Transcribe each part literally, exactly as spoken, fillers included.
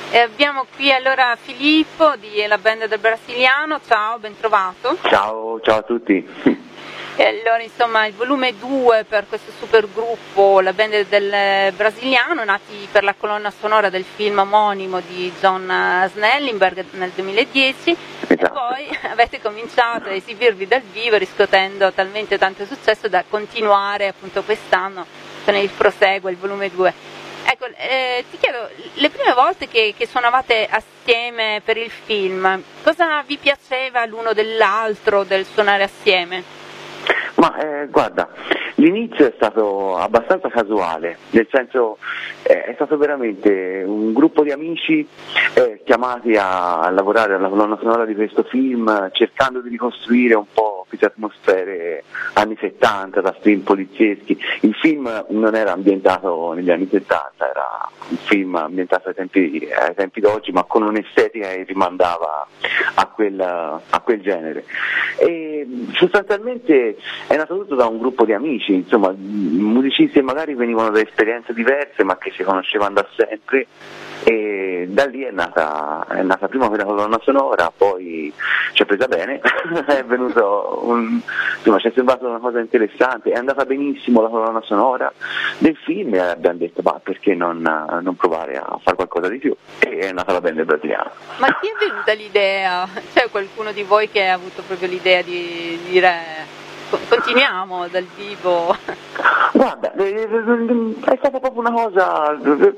E abbiamo qui allora Filippo di La Band del Brasiliano, ciao, ben trovato. Ciao, ciao a tutti. E allora insomma il volume due per questo supergruppo La Band del Brasiliano, nati per la colonna sonora del film omonimo di John Snellenberg nel duemiladieci, esatto. E poi avete cominciato a esibirvi dal vivo riscuotendo talmente tanto successo da continuare appunto quest'anno con il proseguo, il volume due. Ecco, eh, ti chiedo, le prime volte che, che suonavate assieme per il film, cosa vi piaceva l'uno dell'altro del suonare assieme? Ma eh, guarda, l'inizio è stato abbastanza casuale, nel senso eh, è stato veramente un gruppo di amici eh, chiamati a, a lavorare alla colonna sonora di questo film, cercando di ricostruire un po' queste atmosfere anni settanta, da film polizieschi. Il film non era ambientato negli anni settanta, era un film ambientato ai tempi, ai tempi d'oggi, ma con un'estetica che rimandava a quel, a quel genere. E sostanzialmente è nato tutto da un gruppo di amici, insomma, musicisti che magari venivano da esperienze diverse ma che si conoscevano da sempre, e da lì è nata, è nata prima quella colonna sonora, poi ci è presa bene, è venuto un, insomma, ci è sembrato una cosa interessante, è andata benissimo la colonna sonora del film e abbiamo detto ma perché non, non provare a fare qualcosa di più, e è nata La Band del Brasiliano. Ma chi è venuta l'idea? C'è qualcuno di voi che ha avuto proprio l'idea di dire continuiamo dal vivo? Guarda, è stata proprio una cosa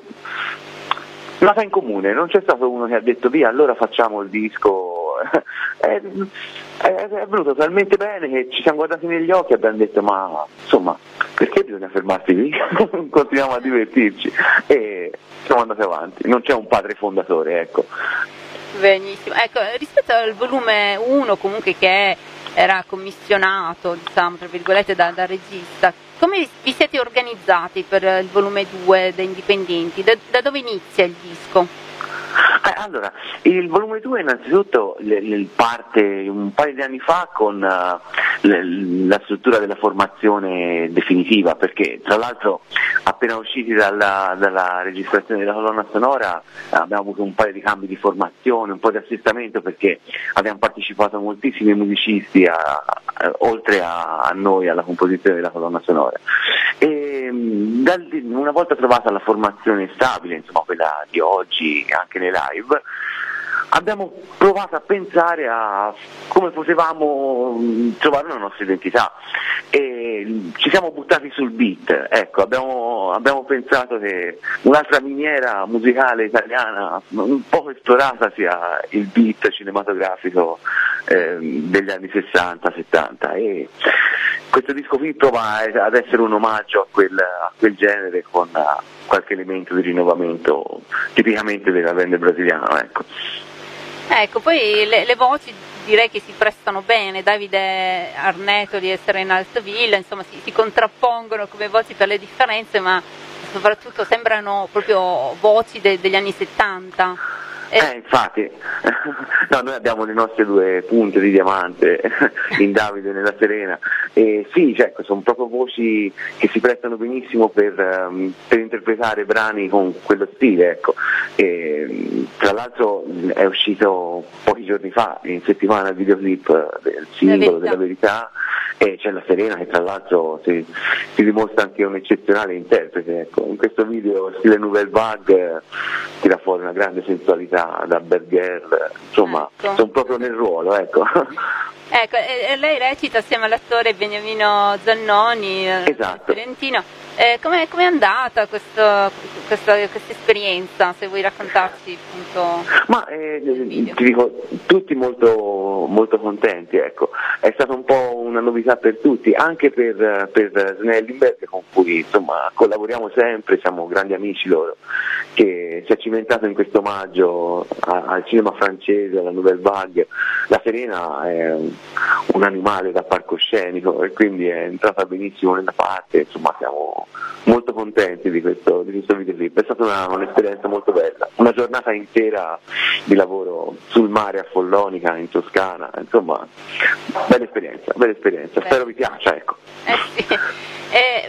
nata in comune, non c'è stato uno che ha detto via allora facciamo il disco, è, è, è venuto talmente bene che ci siamo guardati negli occhi e abbiamo detto ma insomma perché bisogna fermarsi lì, continuiamo a divertirci e siamo andati avanti, non c'è un padre fondatore, ecco. Benissimo, ecco, rispetto al volume uno comunque che è era commissionato, diciamo, tra virgolette, da, da regista. Come vi siete organizzati per il volume due da indipendenti? Da, da dove inizia il disco? Eh, allora, il volume due innanzitutto le, le parte un paio di anni fa con uh, le, la struttura della formazione definitiva, perché tra l'altro appena usciti dalla, dalla registrazione della colonna sonora abbiamo avuto un paio di cambi di formazione, un po' di assestamento, perché abbiamo partecipato moltissimi musicisti a, a, oltre a, a noi alla composizione della colonna sonora. E, dal, una volta trovata la formazione stabile, insomma quella di oggi anche nei live, abbiamo provato a pensare a come potevamo trovare una nostra identità e ci siamo buttati sul beat, ecco, abbiamo, abbiamo pensato che un'altra miniera musicale italiana un po' esplorata sia il beat cinematografico eh, degli anni sessanta settanta, e questo disco qui prova ad essere un omaggio a quel, a quel genere con uh, qualche elemento di rinnovamento tipicamente della band brasiliana, ecco. Ecco, poi le, le voci direi che si prestano bene, Davide Arnetoli e Serena Altville, insomma si, si contrappongono come voci per le differenze, ma soprattutto sembrano proprio voci de, degli anni settanta. Eh, infatti, no, noi abbiamo le nostre due punte di diamante in Davide e nella Serena, e sì, cioè, sono proprio voci che si prestano benissimo per, um, per interpretare brani con quello stile, ecco. E, tra l'altro è uscito pochi giorni fa, in settimana, il videoclip del singolo della Verità, e c'è la Serena che tra l'altro si, si dimostra anche un eccezionale interprete, ecco. In questo video stile Nouvelle Vague tira fuori una grande sensualità da Berger, insomma, ecco. Sono proprio nel ruolo, ecco. Ecco, e lei recita assieme all'attore Beniamino Zannoni, esatto. Fiorentino. Eh, com'è, com'è andata questo, questa, questa esperienza, se vuoi raccontarci appunto? Ma eh, ti dico, tutti molto, molto contenti, ecco. È stata un po' una novità per tutti, anche per, per Snellenberg, con cui insomma collaboriamo sempre, siamo grandi amici loro, che si è cimentato in questo omaggio a, al cinema francese, alla Nouvelle Vague. La Serena è un, un animale da palcoscenico e quindi è entrata benissimo nella parte, insomma siamo molto contenti di questo, di questo videoclip. È stata una, un'esperienza molto bella, una giornata intera di lavoro sul mare a Follonica in Toscana, insomma bella esperienza, bella esperienza. Spero vi piaccia, ecco. Eh sì. E, e cosa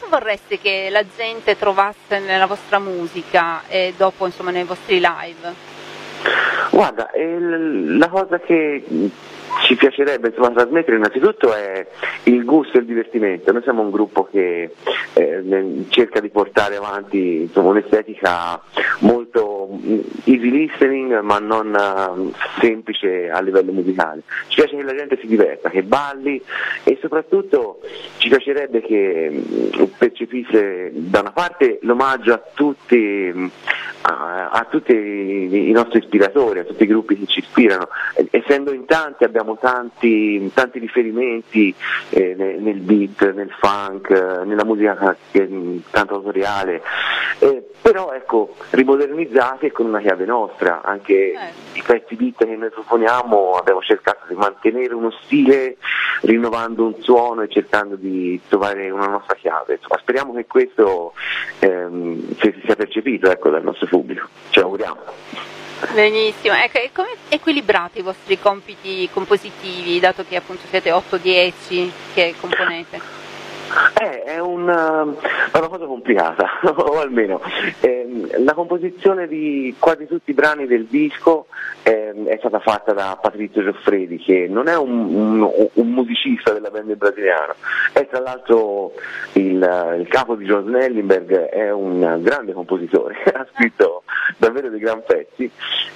vorreste che la gente trovasse nella vostra musica e dopo insomma nei vostri live? Guarda, la cosa che ci piacerebbe insomma, trasmettere innanzitutto è il gusto e il divertimento. Noi siamo un gruppo che eh, cerca di portare avanti insomma, un'estetica molto easy listening ma non uh, semplice a livello musicale. Ci piace che la gente si diverta, che balli e soprattutto ci piacerebbe che uh, percepisse da una parte l'omaggio a tutti, a, a tutti i, i nostri ispiratori, a tutti i gruppi che ci ispirano. Essendo in tanti abbiamo tanti, tanti riferimenti eh, nel, nel beat, nel funk, nella musica eh, tanto autoriale, eh, però ecco, rimodernizzati e con una chiave nostra. Anche eh. i pezzi beat che noi proponiamo abbiamo cercato di mantenere uno stile, rinnovando un suono e cercando di trovare una nostra chiave. Insomma, speriamo che questo ehm, sia percepito ecco, dal nostro pubblico, ce l'auguriamo. Benissimo, ecco, e come equilibrate i vostri compiti compositivi, dato che appunto siete otto dieci che componete? Eh, è, un, è una cosa complicata, o almeno eh, la composizione di quasi tutti i brani del disco eh, è stata fatta da Patrizio Gioffredi, che non è un, un, un musicista della band brasiliana, è tra l'altro il, il capo di John Snellenberg, è un grande compositore, ha scritto davvero dei gran pezzi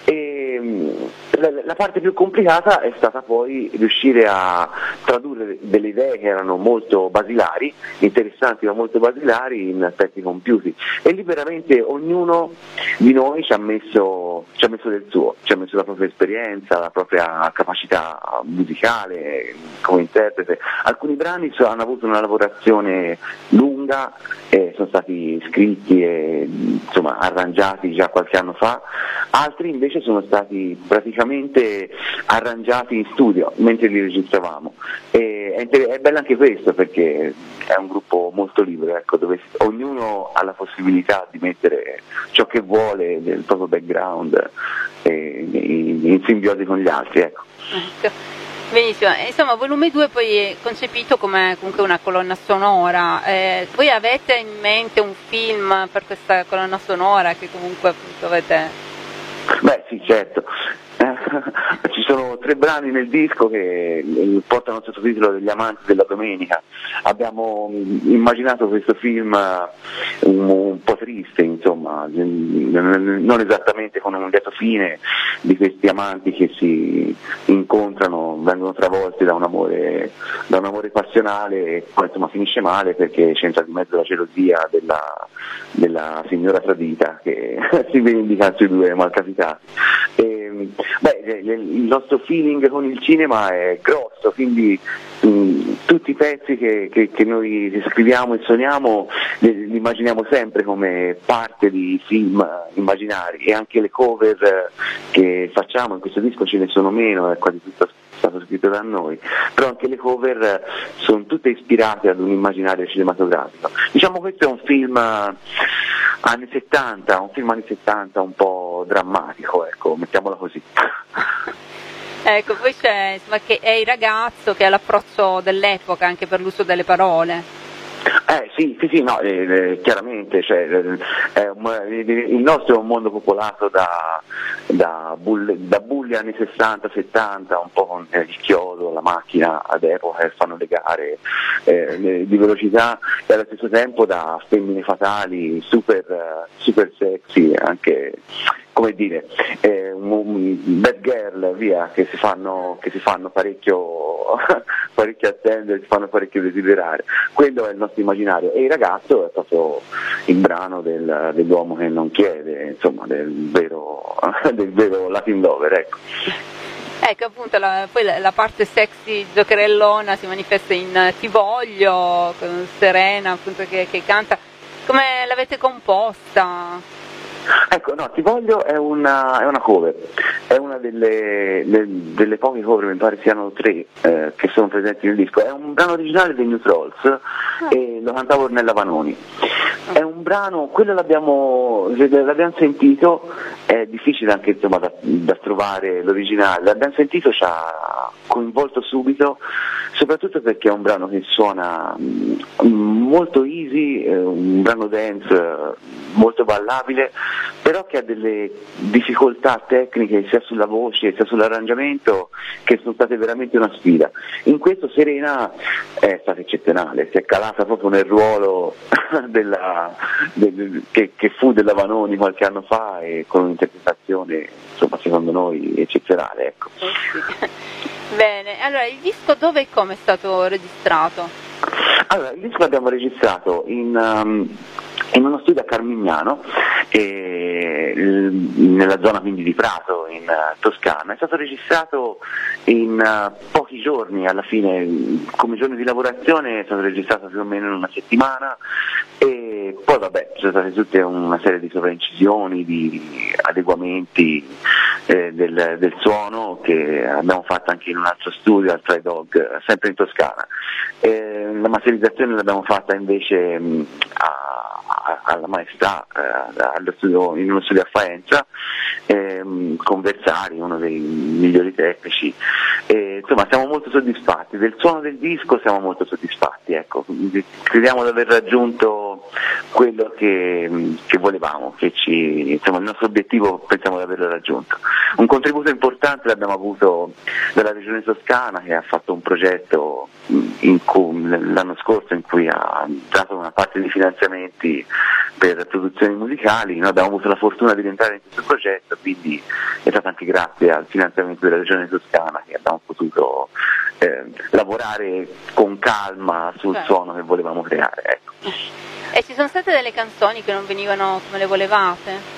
e la, la parte più complicata è stata poi riuscire a tradurre delle idee che erano molto basilari, interessanti ma molto basilari in pezzi compiuti, e lì veramente ognuno di noi ci ha messo, ci ha messo del suo, ci ha messo la propria esperienza, la propria capacità musicale come interprete. Alcuni brani hanno avuto una lavorazione lunga, eh, sono stati scritti e insomma arrangiati già qualche anno fa, altri invece sono stati praticamente arrangiati in studio mentre li registravamo. E è, inter- è bello anche questo perché è un gruppo molto libero, ecco, dove ognuno ha la possibilità di mettere ciò che vuole del proprio background eh, in, in simbiosi con gli altri. Ecco. Ecco. Benissimo, insomma volume due poi è concepito come comunque una colonna sonora, eh, voi avete in mente un film per questa colonna sonora che comunque appunto avete? Beh sì, certo. Ci sono tre brani nel disco che portano il sottotitolo Degli amanti della domenica. Abbiamo immaginato questo film un, un po' triste, insomma, non esattamente con un lieto fine di questi amanti che si incontrano, vengono travolti da un amore, da un amore passionale e poi insomma finisce male perché c'entra di mezzo la gelosia della, della signora tradita che si vendica sui due malcapitati. E, beh, il nostro feeling con il cinema è grosso, quindi mh, tutti i pezzi che, che, che noi scriviamo e suoniamo li, li immaginiamo sempre come parte di film immaginari, e anche le cover che facciamo in questo disco ce ne sono meno, è quasi tutto stato scritto da noi, però anche le cover sono tutte ispirate ad un immaginario cinematografico. Diciamo questo è un film anni settanta, un film anni settanta un po' drammatico, ecco, mettiamola così. Ecco, poi c'è insomma, che è il ragazzo che ha l'approccio dell'epoca anche per l'uso delle parole. Eh sì, sì, sì, no, eh, eh, chiaramente, cioè, eh, un, il nostro è un mondo popolato da, da, bulle, da bulli anni sessanta settanta, un po' con eh, il chiodo, la macchina ad epoca che fanno le gare eh, di velocità, e allo stesso tempo da femmine fatali super, super sexy, anche come dire, eh, un, un bad girl, via, che si fanno, che si fanno parecchio, parecchio attendere, si fanno parecchio desiderare. Quello è il nostro immaginario, e il ragazzo è proprio il brano del, dell'uomo che non chiede, insomma, del vero, del vero Latin lover, ecco. Ecco appunto, la, poi la, la parte sexy giocherellona si manifesta in Ti voglio, con Serena appunto che, che canta. Come l'avete composta? Ecco, no, Ti voglio è una, è una cover, è una delle, le, delle poche cover, mi pare siano tre, eh, che sono presenti nel disco. È un brano originale dei New Trolls ah. e lo cantava Ornella Vanoni. È un brano, quello l'abbiamo, l'abbiamo sentito, è difficile anche insomma da, da trovare l'originale, l'abbiamo sentito, ci ha coinvolto subito, soprattutto perché è un brano che suona molto easy, un brano dance molto ballabile, però che ha delle difficoltà tecniche sia sulla voce sia sull'arrangiamento che sono state veramente una sfida. In questo Serena è stata eccezionale, si è calata proprio nel ruolo della, del, che, che fu della Vanoni qualche anno fa, e con un'interpretazione insomma secondo noi eccezionale, ecco. Bene, allora il disco dove e come è stato registrato? Allora, il disco l'abbiamo registrato in, um, in uno studio a Carmignano, e, nella zona quindi di Prato, in uh, Toscana. È stato registrato in uh, pochi giorni, alla fine come giorni di lavorazione è stato registrato più o meno in una settimana, e poi vabbè ci sono state tutte una serie di sovraincisioni, di adeguamenti eh, del, del suono che abbiamo fatto anche in un altro studio, al Try Dog, sempre in Toscana. Eh, la masterizzazione l'abbiamo fatta invece mh, a, a, alla Maestà, eh, allo studio, in uno studio a Faenza, ehm, con Versari, uno dei migliori tecnici. E, insomma siamo molto soddisfatti del suono del disco, siamo molto soddisfatti, ecco. Crediamo di aver raggiunto quello che, che volevamo, che ci, insomma, il nostro obiettivo pensiamo di averlo raggiunto. Un contributo importante l'abbiamo avuto dalla Regione Toscana, che ha fatto un progetto in cui, l'anno scorso, in cui ha dato una parte di finanziamenti per produzioni musicali. Noi abbiamo avuto la fortuna di rientrare in questo progetto, quindi è stato anche grazie al finanziamento della Regione Toscana che abbiamo potuto eh, lavorare con calma sul certo. suono che volevamo creare, ecco. E ci sono state delle canzoni che non venivano come le volevate?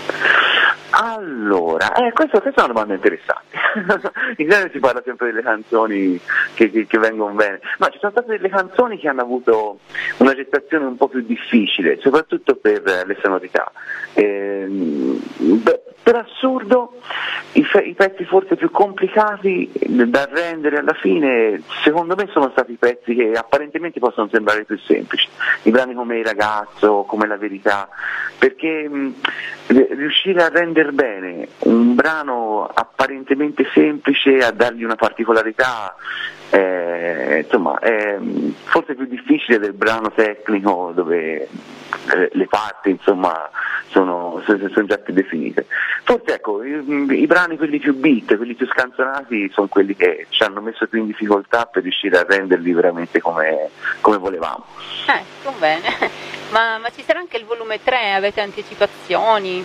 Allora, eh, questo, questa è una domanda interessante. In genere si parla sempre delle canzoni che, che, che vengono bene, ma ci sono state delle canzoni che hanno avuto una gestazione un po' più difficile, soprattutto per le sonorità. Eh, beh, per assurdo i, fe- i pezzi forse più complicati da rendere alla fine, secondo me, sono stati i pezzi che apparentemente possono sembrare più semplici, i brani come Il ragazzo, come La verità, perché mh, riuscire a rendere bene un brano apparentemente semplice, a dargli una particolarità, eh, insomma è forse più difficile del brano tecnico dove eh, le parti insomma sono, sono già più definite. Forse ecco, i, i brani quelli più beat, quelli più scanzonati sono quelli che ci hanno messo più in difficoltà per riuscire a renderli veramente come, come volevamo. Eh, sto bene. Ma, ma ci sarà anche il volume tre, avete anticipazioni?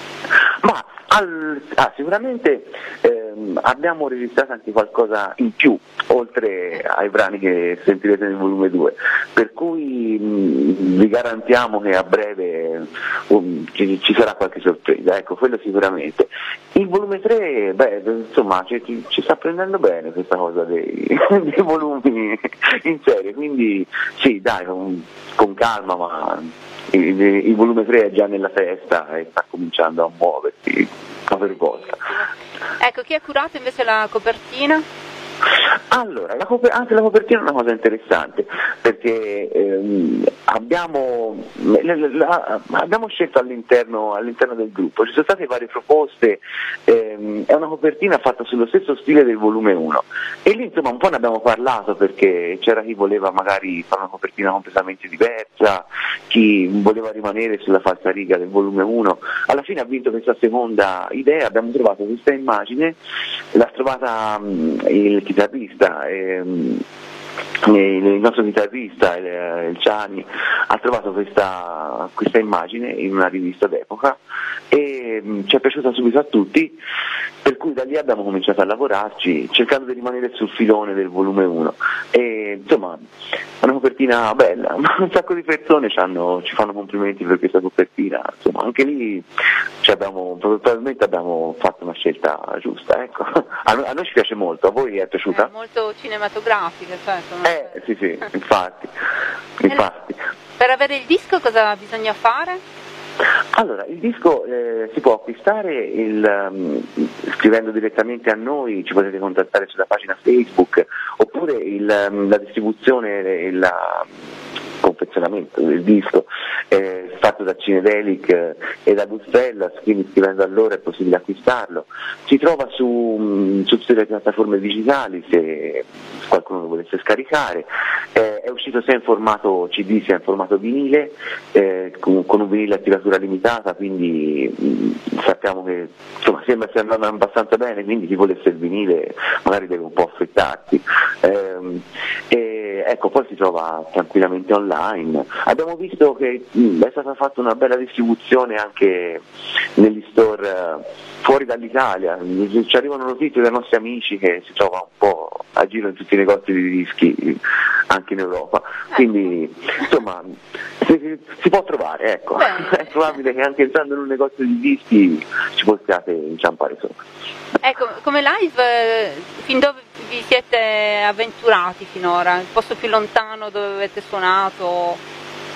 Ma al, ah, sicuramente ehm, abbiamo registrato anche qualcosa in più, oltre ai brani che sentirete nel volume due, per cui mh, vi garantiamo che a breve um, ci, ci sarà qualche sorpresa, ecco, quello sicuramente. Il volume tre, beh, insomma, ci, ci, ci sta prendendo bene questa cosa dei, dei volumi in serie, quindi sì, dai, con, con calma, ma il, il volume tre è già nella testa e sta cominciando a muoversi a per volta. Ecco, chi ha curato invece la copertina? Allora, la coper- anche la copertina è una cosa interessante, perché ehm, abbiamo, la, la, abbiamo scelto all'interno, all'interno del gruppo, ci sono state varie proposte, ehm, è una copertina fatta sullo stesso stile del volume uno, e lì insomma un po' ne abbiamo parlato, perché c'era chi voleva magari fare una copertina completamente diversa, chi voleva rimanere sulla falsariga del volume uno. Alla fine ha vinto questa seconda idea, abbiamo trovato questa immagine, l'ha trovata um, il chitarrista, ehm, il nostro chitarrista, il, il Ciani, ha trovato questa, questa immagine in una rivista d'epoca e mh, ci è piaciuta subito a tutti, per cui da lì abbiamo cominciato a lavorarci cercando di rimanere sul filone del volume uno, e insomma è una copertina bella, un sacco di persone ci, hanno, ci fanno complimenti per questa copertina, insomma anche lì ci abbiamo, probabilmente abbiamo fatto una scelta giusta, ecco. A, a noi ci piace molto, a voi è piaciuta? È molto cinematografica, cioè, sono... Eh sì sì, infatti, infatti. Per avere il disco cosa bisogna fare? Allora, il disco eh, si può acquistare il, um, scrivendo direttamente a noi, ci potete contattare sulla pagina Facebook, oppure il, um, la distribuzione e il confezionamento del disco è fatto da Cinedelic eh, e da Gustellas, quindi scrivendo a loro è possibile acquistarlo. Si trova su, um, su tutte le piattaforme digitali se qualcuno lo volesse scaricare. Eh, è uscito sia in formato C D sia in formato vinile, eh, con, con un vinile a tiratura limitata, quindi mh, sappiamo che insomma sembra stia andando abbastanza bene, quindi chi volesse il vinile magari deve un po' affrettarsi. Eh, e, ecco, poi si trova tranquillamente online. Abbiamo visto che mh, è stata fatta una bella distribuzione anche negli store eh, fuori dall'Italia, ci arrivano notizie dai nostri amici che si trova un po' a giro in tutti i negozi di dischi anche in Europa, quindi insomma si, si, si può trovare, ecco. È probabile che anche entrando in un negozio di dischi ci possiate inciampare sopra. Ecco, come live fin dove vi siete avventurati finora? Il posto più lontano dove avete suonato?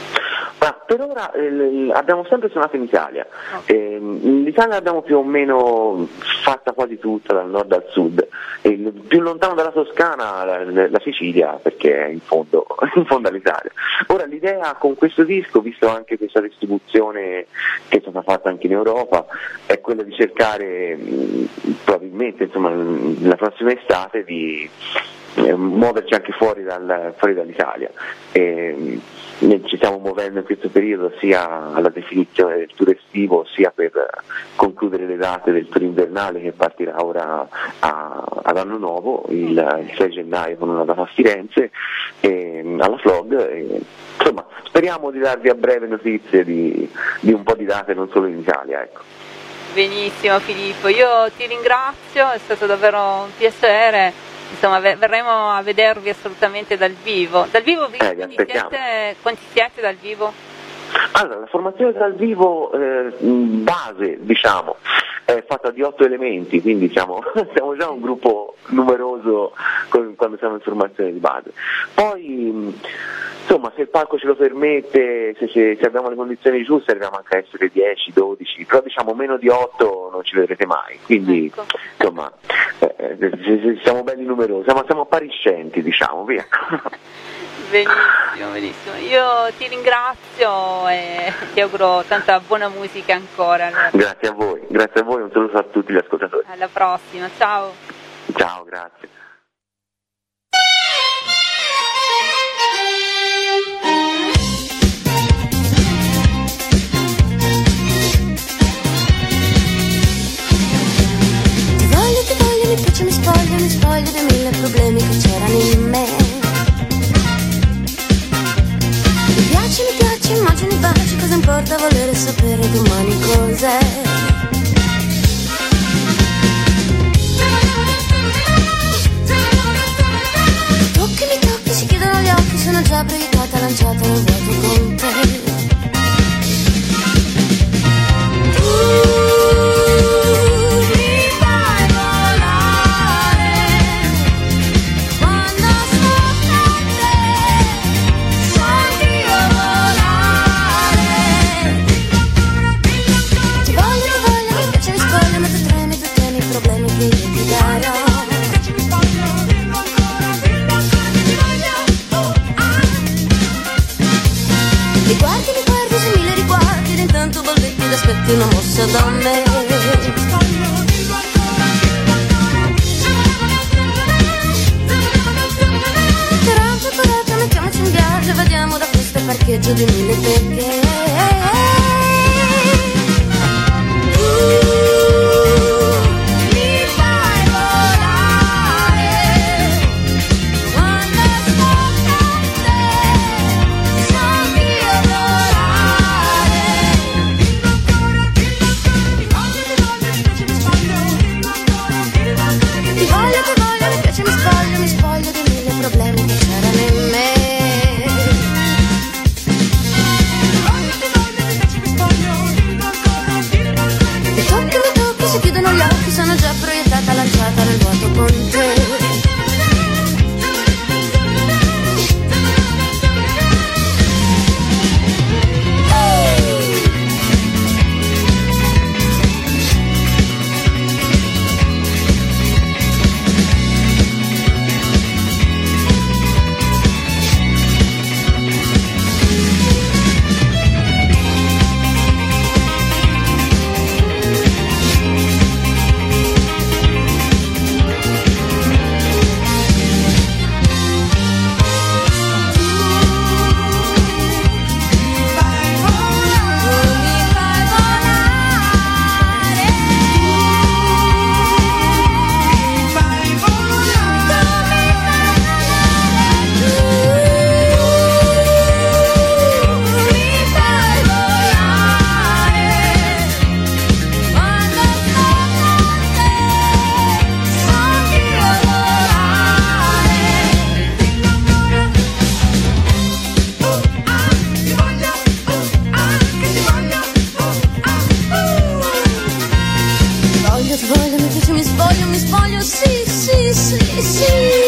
Ma per ora eh, abbiamo sempre suonato in Italia, eh, l'Italia l'abbiamo più o meno fatta quasi tutta dal nord al sud, e il più lontano dalla Toscana la, la Sicilia, perché è in fondo, in fondo all'Italia. Ora l'idea con questo disco, visto anche questa distribuzione che è stata fatta anche in Europa, è quella di cercare mh, probabilmente insomma la prossima estate di eh, muoverci anche fuori, dal, fuori dall'Italia. E, ci stiamo muovendo in questo periodo sia alla definizione del tour estivo sia per concludere le date del tour invernale che partirà ora a, ad anno nuovo il, il sei gennaio con una data a Firenze e, alla Flog e, insomma speriamo di darvi a breve notizie di, di un po' di date non solo in Italia, ecco. Benissimo Filippo, io ti ringrazio, è stato davvero un piacere. Insomma, verremo a vedervi assolutamente dal vivo. Dal vivo vi, eh, quanti, siete, quanti siete dal vivo? Allora, la formazione dal vivo eh, base, diciamo, è fatta di otto elementi, quindi siamo, siamo già un gruppo numeroso quando siamo in formazione di base. Poi, insomma, se il palco ce lo permette, se, se, se abbiamo le condizioni giuste, arriviamo anche a essere dieci, dodici, però diciamo meno di otto non ci vedrete mai, quindi ecco. Insomma, eh, siamo belli numerosi, siamo, siamo appariscenti, diciamo, via. Benissimo, benissimo. Io ti ringrazio e ti auguro tanta buona musica ancora. Allora. Grazie a voi, grazie a voi, un saluto a tutti gli ascoltatori. Alla prossima, ciao. Ciao, grazie. Ti voglio, ti voglio, mi piace, mi spoglio, mi spoglio dei mille problemi che c'erano in me. Mi piace, immagini baci, cosa importa volere sapere domani cos'è? Tocchi, mi tocchi, si chiudono gli occhi, sono già proiettata, lanciata nel vuoto con te. Una mossa da me. Carota, carota, mettiamoci in viaggio, vediamo da questo parcheggio di mille perché. ti voglio, mi piace, mi spoglio, mi spoglio, sì, sì, sì, sì.